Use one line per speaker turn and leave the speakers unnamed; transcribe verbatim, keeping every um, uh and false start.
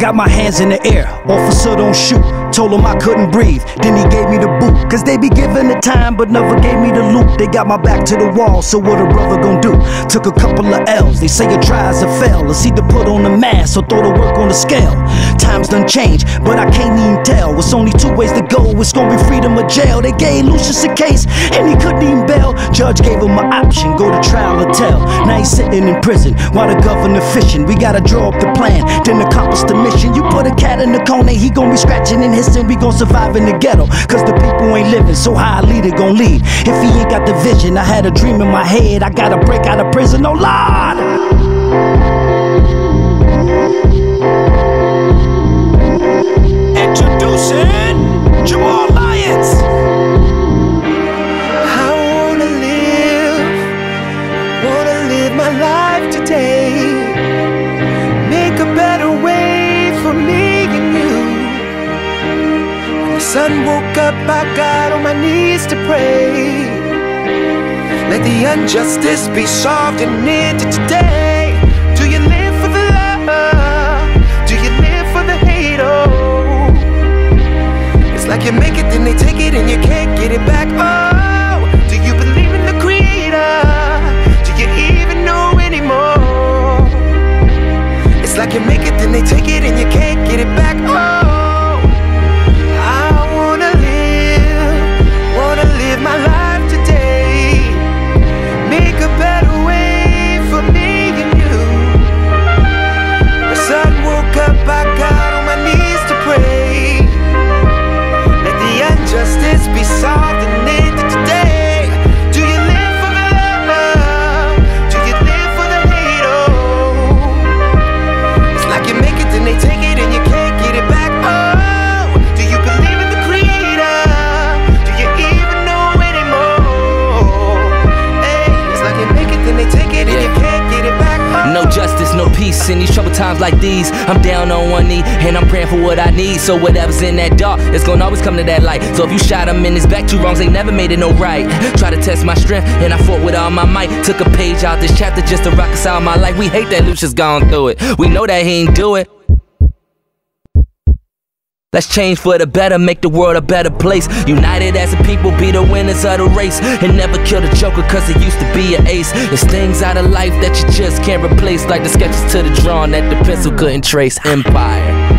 got my hands in the air, officer don't shoot. Told him I couldn't breathe, then he gave me the boot. Cause they be giving the time, but never gave me the loot. They got my back to the wall, so what a brother gon' do? Took a couple of L's, they say it tries to fail. Let's either put on the mask or throw the work on the scale. Times done changed, but I can't even tell. It's only two ways to go, it's gonna be freedom or jail. They gave Lucius a case, and he couldn't even bail. Judge gave him an option, go to trial or tell. Now he's sitting in prison, while the governor fishing. We gotta draw up the plan, then accomplish the mission. You put a cat in the corner, he gon' be scratching and hissing. We gon' survive in the ghetto, cause the people ain't living. So how a leader gon' lead if he ain't got the vision? I had a dream in my head, I gotta break out of prison, oh Lord. Introducing Jamal Lyons.
I wanna live, wanna live my life today. Make a better way for me and you. When the sun woke up, I got on my knees to pray. Let the injustice be solved and ended today. Do you live for the love? Do you live for the hate? Oh, it's like you make it, then they take it, and you can't get it back. Oh, do you believe in the creator? Do you even know anymore? It's like you make it, then they take it, and you can't get it back. Oh, I wanna live, wanna live my life today. Make a better way for me and you. The sun woke up, I got on my knees to pray. Let the injustice be solved and ended today. Do you live for the love? Do you live for the hate? Oh, it's like you make it, then they take it, and you can't get it back. Oh, do you believe in the creator? Do you even know anymore? Hey, it's like you make it, then they take it, and you can't get it back. Oh.
No justice, no peace in these troubled times like these. I'm down on one knee and I'm praying for what I need. So whatever's in that dark, it's gonna always come to that light. So if you shot him in his back, two wrongs ain't never made it no right. Try to test my strength and I fought with all my might. Took a page out this chapter just to reconcile my life. We hate that Lucius gone through it. We know that he ain't do it. Let's change for the better, make the world a better place. United as a people, be the winners of the race. And never kill the joker cause it used to be an ace. It's things out of life that you just can't replace, like the sketches to the drawing that the pencil couldn't trace. Empire.